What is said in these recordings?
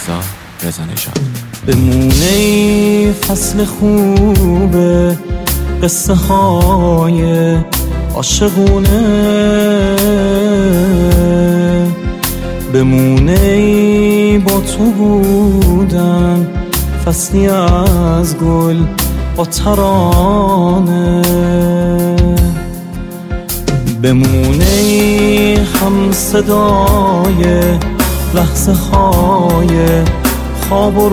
رضا نژاد. بمونه ای فصل خوبه، قصه های عاشقونه، بمونه ای با تو بودن، فصلی از گل با ترانه، بمونه ای هم صدای لحظه های خواب و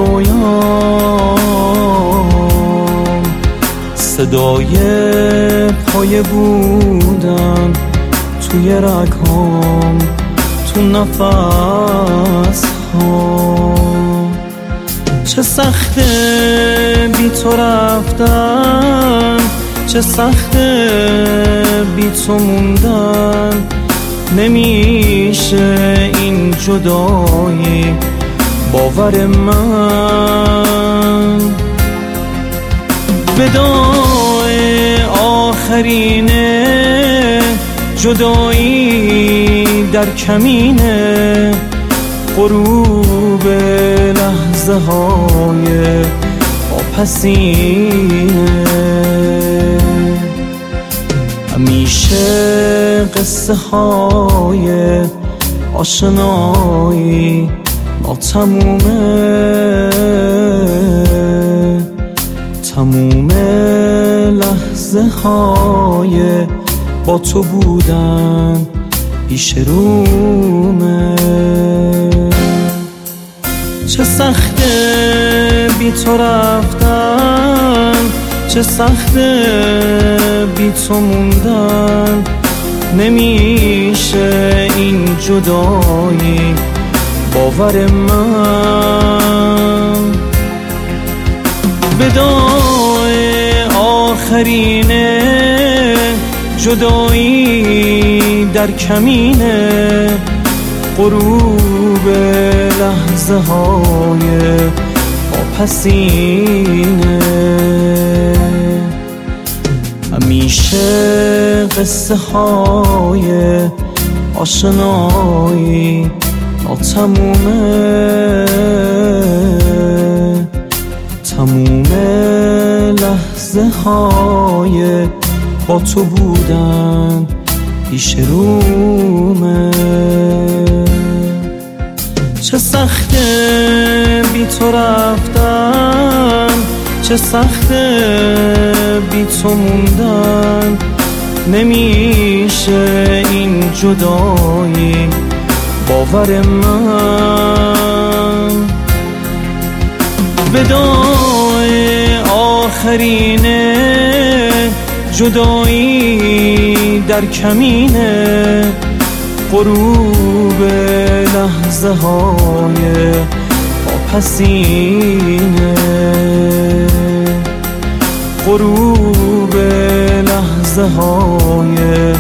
رویام، صدای پای بودن توی رگهام، تو نفس هام. چه سخته بی تو رفتن، چه سخته بی تو موندن، نمیشه این جدایی باور من. وداع آخرینه، جدایی در کمینه، غروب لحظه های آپسینه، همیشه قصه های آشنایی ناتمومه، تموم لحظه های با تو بودن پیش رومه. چه سخته بی تو رفتن، چه سخته بی تو موندن، نمیشه این جدایی باور من. وداع آخرینه، جدایی در کمینه، غروب لحظه های آپسینه، همیشه قصه های آشنایی ناتمومه، تموم لحظه های با تو بودن پیش رومه. چه سخته بی تو رفتن، چه سخته بی تو موندن، نمیشه این جدایی باور من. وداع آخرینه، جدایی در کمینه، غروب لحظه های آپسینه، غروب لحظه های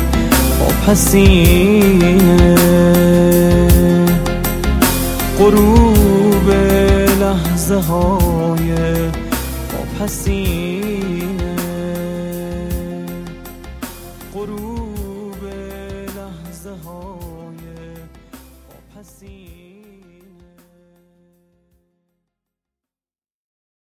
آپسینه، غروب لحظه های آپسینه.